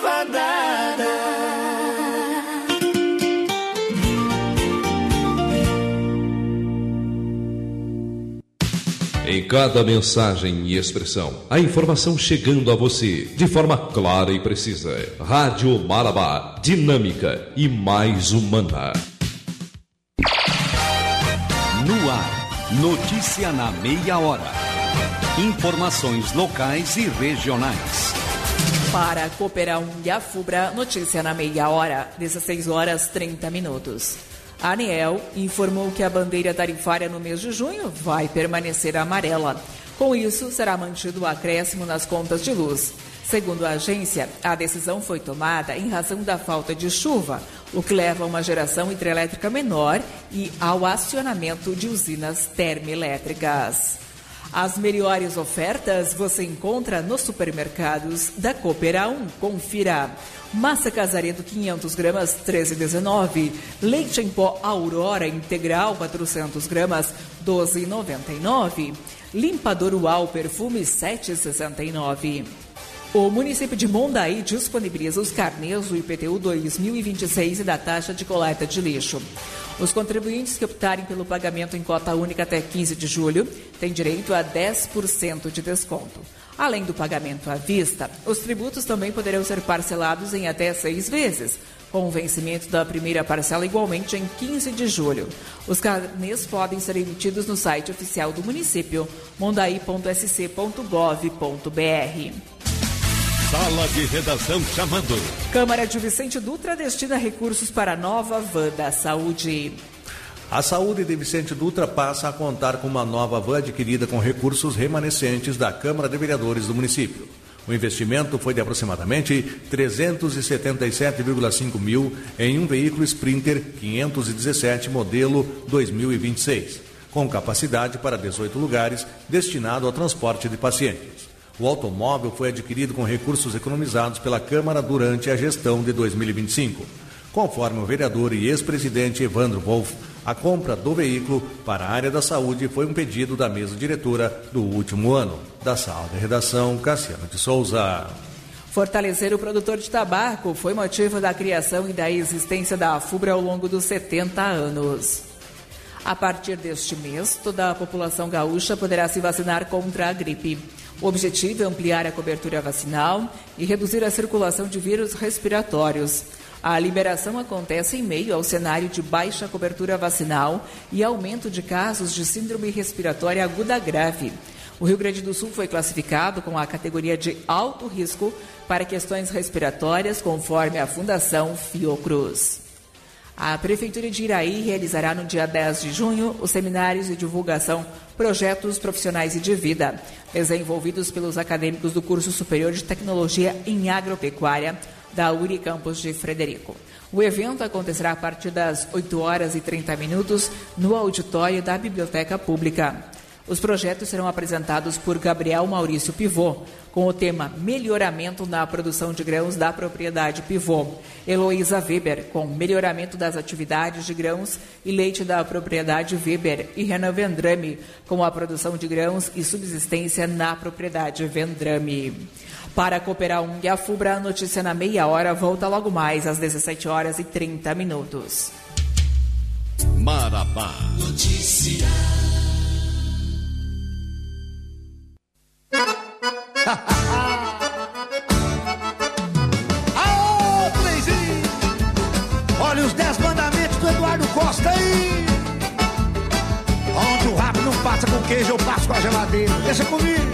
fadada. Em cada mensagem e expressão, a informação chegando a você de forma clara e precisa. Rádio Marabá, dinâmica e mais humana. No ar, notícia na meia hora. Informações locais e regionais. Para Cooperão e a Fubra, notícia na meia hora, dezesseis horas trinta minutos. A ANEEL informou que a bandeira tarifária no mês de junho vai permanecer amarela. Com isso, será mantido o acréscimo nas contas de luz. Segundo a agência, a decisão foi tomada em razão da falta de chuva, o que leva a uma geração hidrelétrica menor e ao acionamento de usinas termoelétricas. As melhores ofertas você encontra nos supermercados da Cooperão. Confira. Massa Casaredo quinhentas gramas, treze reais e dezenove centavos. Leite em pó Aurora Integral quatrocentas gramas, doze reais e noventa e nove centavos. Limpador Uau Perfume, sete reais e sessenta e nove centavos. O município de Mondaí disponibiliza os carnês do I P T U dois mil e vinte e seis e da taxa de coleta de lixo. Os contribuintes que optarem pelo pagamento em cota única até quinze de julho têm direito a dez por cento de desconto. Além do pagamento à vista, os tributos também poderão ser parcelados em até seis vezes, com o vencimento da primeira parcela igualmente em quinze de julho. Os carnês podem ser emitidos no site oficial do município, mondaí ponto s c ponto gov ponto b r. Sala de redação chamando. Câmara de Vicente Dutra destina recursos para a nova van da saúde. A saúde de Vicente Dutra passa a contar com uma nova van adquirida com recursos remanescentes da Câmara de Vereadores do município. O investimento foi de aproximadamente trezentos e setenta e sete vírgula cinco mil em um veículo Sprinter quinhentos e dezessete modelo dois mil e vinte e seis, com capacidade para dezoito lugares, destinado ao transporte de pacientes. O automóvel foi adquirido com recursos economizados pela Câmara durante a gestão de dois mil e vinte e cinco. Conforme o vereador e ex-presidente Evandro Wolff, a compra do veículo para a área da saúde foi um pedido da mesa diretora do último ano. Da sala de redação, Cassiano de Souza. Fortalecer o produtor de tabaco foi motivo da criação e da existência da Afubra ao longo dos setenta anos. A partir deste mês, toda a população gaúcha poderá se vacinar contra a gripe. O objetivo é ampliar a cobertura vacinal e reduzir a circulação de vírus respiratórios. A liberação acontece em meio ao cenário de baixa cobertura vacinal e aumento de casos de síndrome respiratória aguda grave. O Rio Grande do Sul foi classificado com a categoria de alto risco para questões respiratórias, conforme a Fundação Fiocruz. A Prefeitura de Iraí realizará no dia dez de junho os seminários de divulgação Projetos Profissionais e de Vida, desenvolvidos pelos acadêmicos do Curso Superior de Tecnologia em Agropecuária da URI Campos de Frederico. O evento acontecerá a partir das oito horas e trinta minutos no auditório da Biblioteca Pública. Os projetos serão apresentados por Gabriel Maurício Pivô, com o tema Melhoramento na Produção de Grãos da Propriedade Pivô. Heloísa Weber, com Melhoramento das Atividades de Grãos e Leite da Propriedade Weber. E Renan Vendrame, com a Produção de Grãos e Subsistência na Propriedade Vendrame. Para Cooperar um e a Fubra, a notícia na meia hora volta logo mais às dezessete horas e trinta minutos. Marabá. Notícia. Aô, Trenzinho! Olha os dez mandamentos do Eduardo Costa aí! Onde o rabo não passa com queijo, eu passo com a geladeira. Deixa comigo!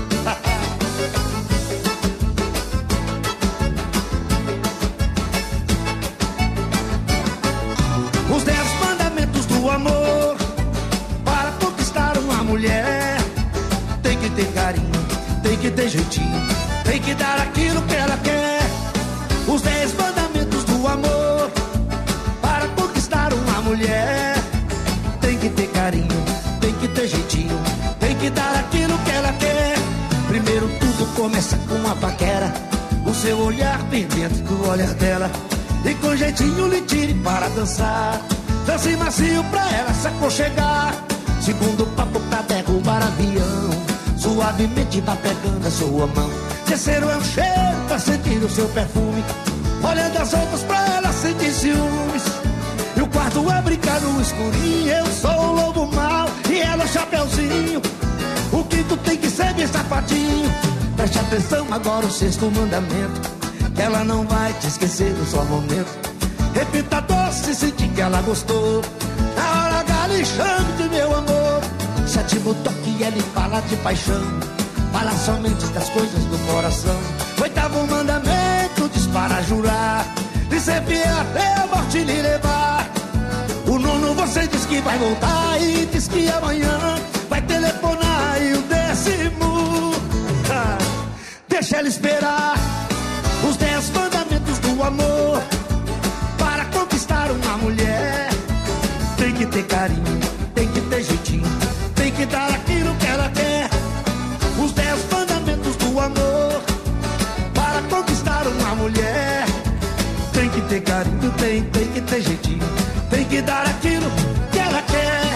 Os dez mandamentos do amor para conquistar uma mulher. Tem que ter carinho, tem que ter jeitinho, tem que dar aquilo que ela quer. Os dez mandamentos do amor para conquistar uma mulher. Tem que ter carinho, tem que ter jeitinho, tem que dar aquilo que ela quer. Primeiro tudo começa com uma paquera, o seu olhar bem dentro do olhar dela. E com jeitinho lhe tire para dançar, dance macio pra ela se aconchegar. Segundo papo pra derrubar avião, suavemente vai pegando a sua mão. Terceiro é um cheiro pra sentir o seu perfume, olhando as outras pra ela sentir ciúmes. E o quarto é brincar no escurinho, eu sou o lobo mau e ela o chapeuzinho. O quinto tem que ser bem sapatinho. Preste atenção agora o sexto mandamento, que ela não vai te esquecer do só momento. Repita doce, sentir que ela gostou, na hora H lhe chame de meu amor. Sétimo toque, ele fala de paixão, fala somente das coisas do coração. Oitavo mandamento, diz para jurar, de ser fiel até a morte lhe levar. O nono você diz que vai voltar e diz que amanhã vai telefonar. E o décimo, ah, deixa ela esperar. Os dez mandamentos do amor, para conquistar uma mulher, tem que ter carinho, tem que ter jeitinho, tem que dar aquilo que ela quer. Os dez mandamentos do amor, para conquistar uma mulher, tem que ter carinho, tem, tem que ter jeitinho, tem que dar aquilo que ela quer.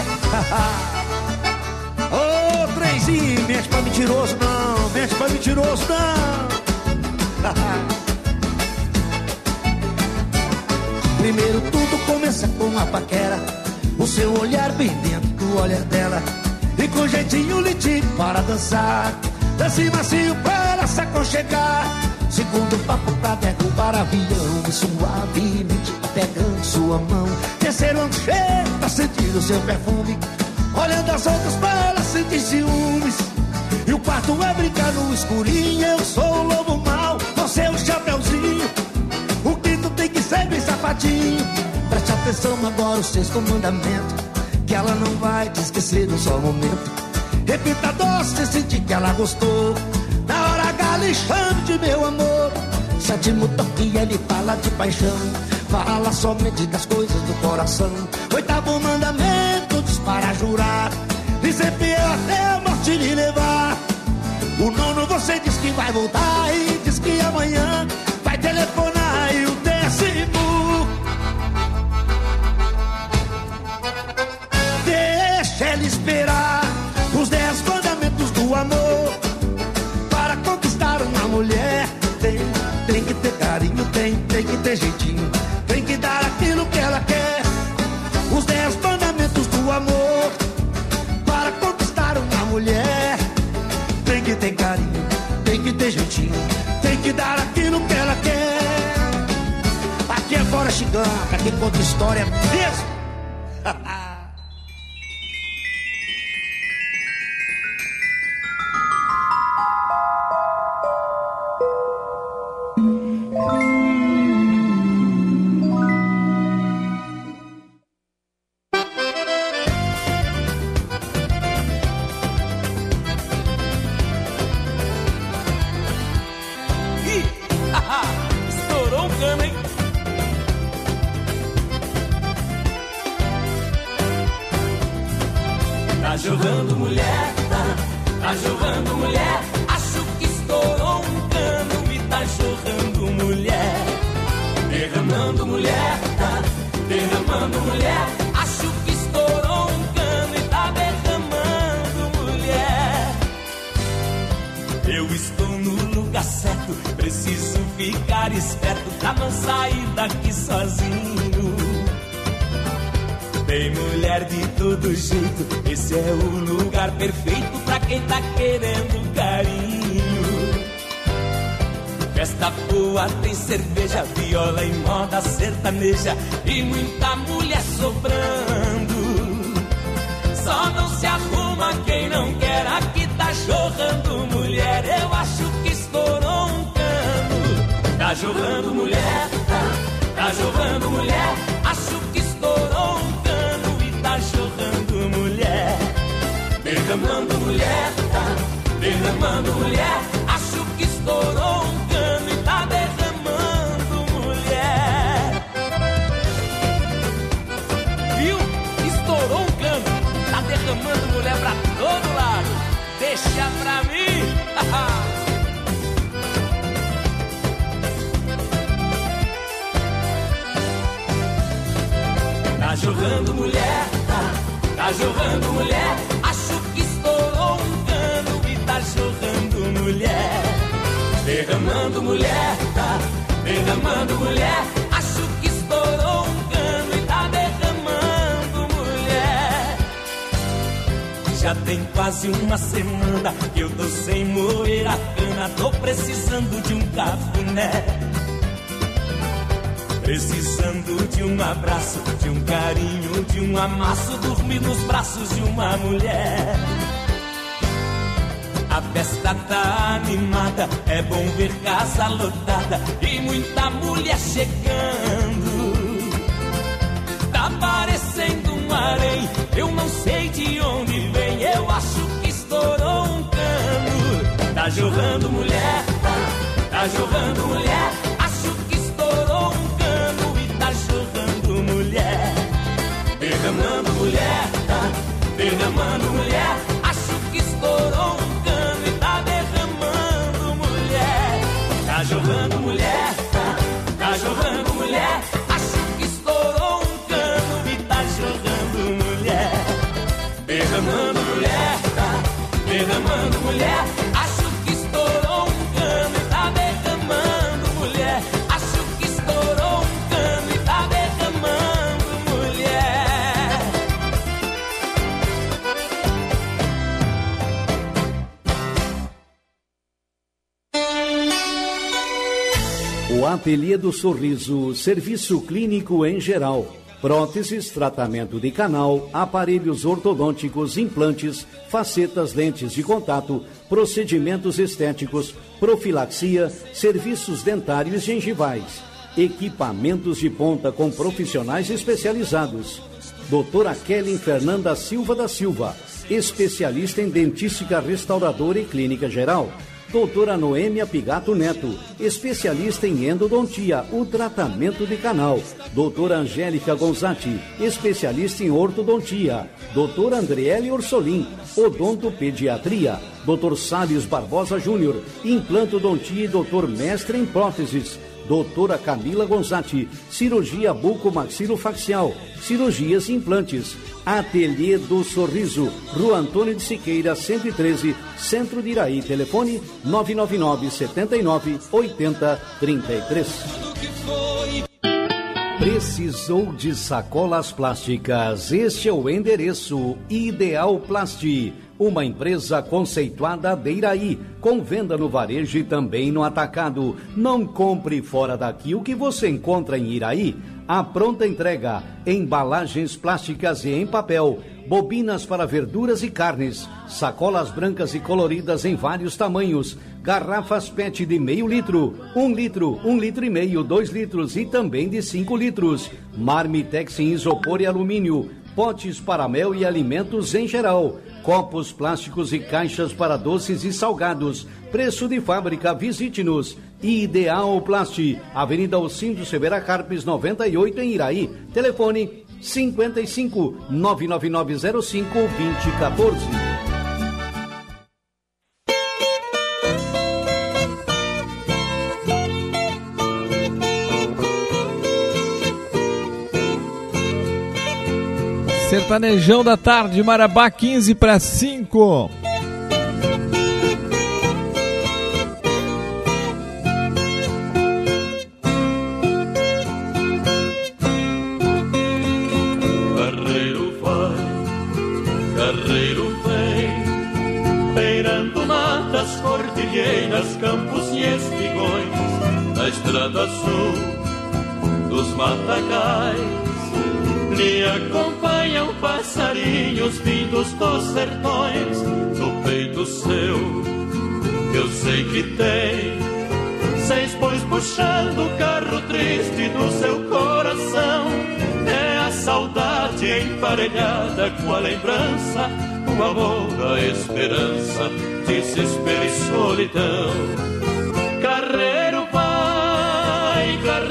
Ô, oh, trenzinho, mente pra mentiroso não, mente pra mentiroso não. Primeiro tudo começa com uma paquera, o seu olhar bem dentro do olhar dela, e com jeitinho lhe tire para dançar, dance macio para se aconchegar. Segundo papo pra derrubar avião, e suavemente pegando sua mão. Terceiro um cheiro pra sentir o seu perfume, olhando as outras pra ela sentir ciúmes. E o quarto é brincar no escurinho, eu sou o lobo mau, você é o chapeuzinho. O quinto tem que ser bem sapatinho. Preste atenção agora o sexto mandamento, que ela não vai te esquecer no só momento. Repita doce, sentir que ela gostou, na hora H lhe chame de meu amor. Sétimo toque, ele fala de paixão, fala somente das coisas do coração. Oitavo mandamento, diz para jurar, dizer fiel até a morte lhe levar. O nono você diz que vai voltar e diz que amanhã vai telefonar. E o décimo, deixa ela esperar. Os dez mandamentos do amor, para conquistar uma mulher, tem, tem que ter carinho, tem, tem que ter jeitinho, tem que dar aquilo que ela quer. Os dez mandamentos do amor, para conquistar uma mulher, tem que ter carinho, tem que ter jeitinho, tem que dar aquilo que ela quer. Aqui é fora Chiganga, aqui conta história mesmo. Estourou um cano, hein? Tá jogando mulher, tá, tá jogando mulher. Acho que estourou um cano e tá jogando mulher. Derramando mulher, tá, derramando mulher. Acho que estourou um cano e tá derramando mulher. Eu estou no lugar certo, preciso ficar esperto pra não sair daqui sozinho. Tem mulher de todo jeito, esse é o lugar perfeito pra quem tá querendo carinho. Festa boa tem cerveja, viola e moda sertaneja e muita mulher sobrando. Só não se arruma quem não quer, aqui tá jorrando mulher. Eu acho que estourou um cano. Tá jorrando mulher, tá, tá jorrando mulher. Acho que estourou um cano e tá jorrando mulher. Derramando mulher, tá, derramando mulher. Acho que estourou um cano e tá derramando mulher. Viu? Estourou um cano, tá derramando mulher pra todo lado. Deixa pra mim. Tá jogando mulher, tá, tá jogando mulher. Acho que estourou um cano e tá mulher, tá derramando mulher. Acho que estourou um cano e tá derramando mulher. Já tem quase uma semana que eu tô sem moer a cana. Tô precisando de um cafuné, precisando de um abraço, de um carinho, de um amasso. Dormir nos braços de uma mulher. A festa tá animada, é bom ver casa lotada e muita mulher chegando. Tá parecendo um harém, eu não sei de onde vem. Eu acho que estourou um cano. Tá jorrando mulher, tá, tá jorrando mulher. Acho que estourou um cano e tá jorrando mulher. Derramando mulher, tá derramando mulher. Acho que estourou um tá jorrando mulher, tá, tá jorrando mulher. Acho que estourou um cano e tá jorrando mulher. Derramando mulher, tá, derramando mulher. Acho que estourou um cano e tá derramando mulher. Acho que estourou um cano e tá derramando mulher. O Ateliê do Sorriso, serviço clínico em geral. Próteses, tratamento de canal, aparelhos ortodônticos, implantes, facetas, lentes de contato, procedimentos estéticos, profilaxia, serviços dentários e gengivais. Equipamentos de ponta com profissionais especializados. Doutora Kelly Fernanda Silva da Silva, especialista em dentística restauradora e clínica geral. Doutora Noêmia Pigato Neto, especialista em endodontia, o tratamento de canal. Doutora Angélica Gonzatti, especialista em ortodontia. Doutora Andriele Orsolim, odontopediatria. Doutor Salles Barbosa Júnior, implantodontia e doutor mestre em próteses. Doutora Camila Gonzatti, cirurgia bucomaxilofacial, cirurgias e implantes. Ateliê do Sorriso, Rua Antônio de Siqueira, cento e treze, Centro de Iraí. Telefone nove nove nove, sete nove, oito zero três três. Precisou de sacolas plásticas? Este é o endereço. Ideal Plast, uma empresa conceituada de Iraí, com venda no varejo e também no atacado. Não compre fora daqui o que você encontra em Iraí. A pronta entrega, embalagens plásticas e em papel, bobinas para verduras e carnes, sacolas brancas e coloridas em vários tamanhos, garrafas P E T de meio litro, um litro, um litro e meio, dois litros e também de cinco litros, marmitex em isopor e alumínio, potes para mel e alimentos em geral, copos plásticos e caixas para doces e salgados. Preço de fábrica, visite-nos. Ideal Plast, Avenida Alcindo Severa Carpes, noventa e oito, em Iraí. Telefone cinquenta e cinco, nove nove nove zero cinco, dois zero um quatro. Sertanejão da tarde, Marabá, quinze para cinco. Carreiro vai, carreiro vem, beirando matas, cordilheiras, campos e espigões, na estrada azul dos matagais. Me acompanham passarinhos vindos dos sertões. No peito seu, eu sei que tem seis bois puxando o carro triste do seu coração. É a saudade emparelhada com a lembrança, o amor, a esperança, desespero e solidão. Carreiro vai, carreiro